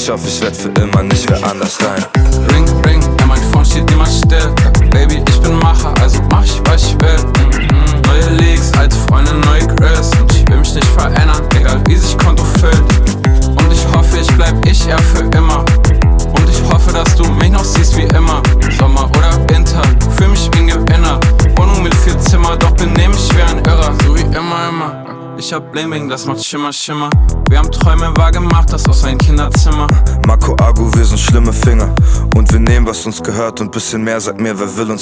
ich hoffe, ich werd für immer nicht wer anders dein. Ring, Ring, ja mein Phone steht niemals still. Baby, ich bin Macher, also mach ich, was ich will. Neue Leaks, alte Freunde, neue Grills. Und ich will mich nicht verändern, egal wie sich Konto füllt. Und ich hoffe, ich bleib ich ja für immer. Und ich hoffe, dass du mich noch siehst wie immer. Sommer oder Winter, fühl mich wie ein Gewinner. Wohnung mit 4 Zimmer, doch benehm mich wie ein Irrer. So wie immer. Ich hab Bling Bling, das macht Schimmer, Schimmer. Wir haben Träume wahr gemacht, das aus ein Kinderzimmer. Marco Agu, wir sind schlimme Finger. Und wir nehmen, was uns gehört und bisschen mehr, sag mir, wer will uns